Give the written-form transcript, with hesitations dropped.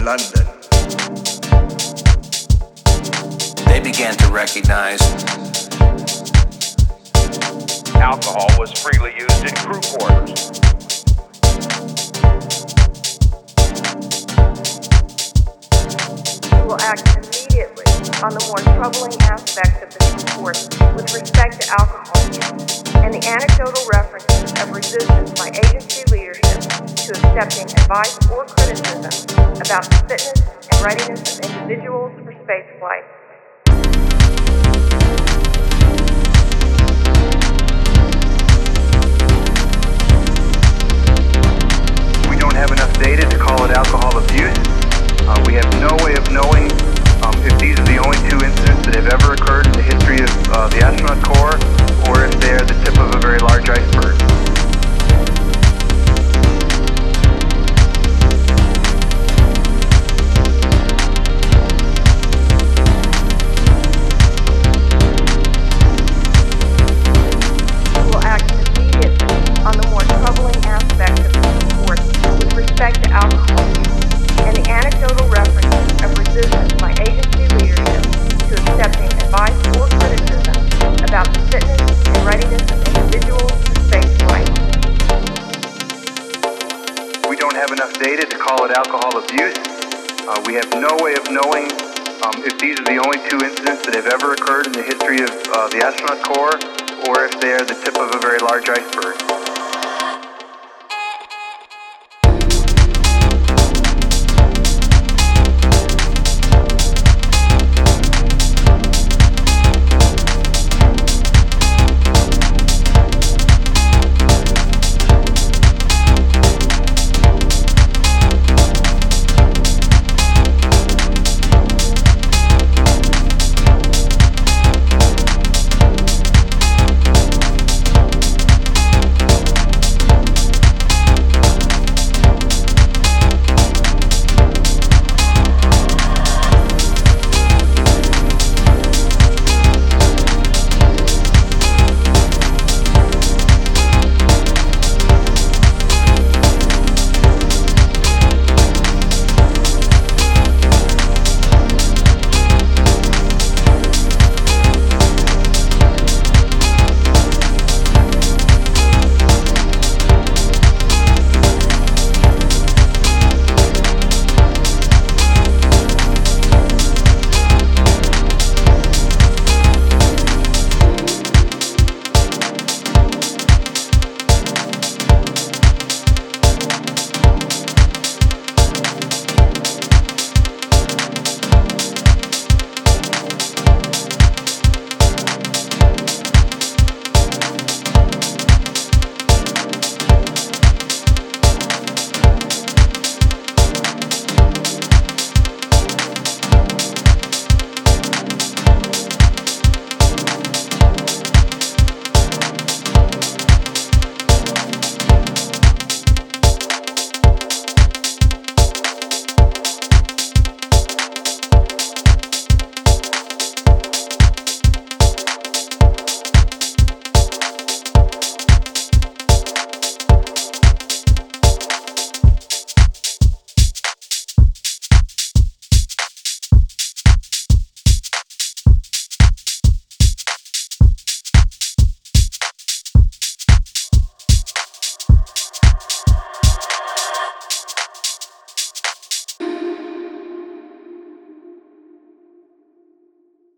London. They began to recognize alcohol was freely used in crew quarters. We will act immediately on the more troubling aspects of this report with respect to alcohol use and the anecdotal references of resistance by agency leadership to accepting advice or criticism about the fitness and readiness of individuals for spaceflight. We don't have enough data to call it alcohol abuse. We have no way of knowing if these are the only two incidents that have ever occurred in the history of the astronaut corps, or if they are the tip of a very large iceberg. We will act immediately on the more troubling aspects of this report with respect to alcohol use and the anecdotal references of resistance by agency leadership to accepting advice or criticism about the fitness and readiness of individuals for spaceflight. We don't have enough data to call it alcohol abuse. We have no way of knowing if these are the only two incidents that have ever occurred in the history of the astronaut corps, or if they are the tip of a very large iceberg.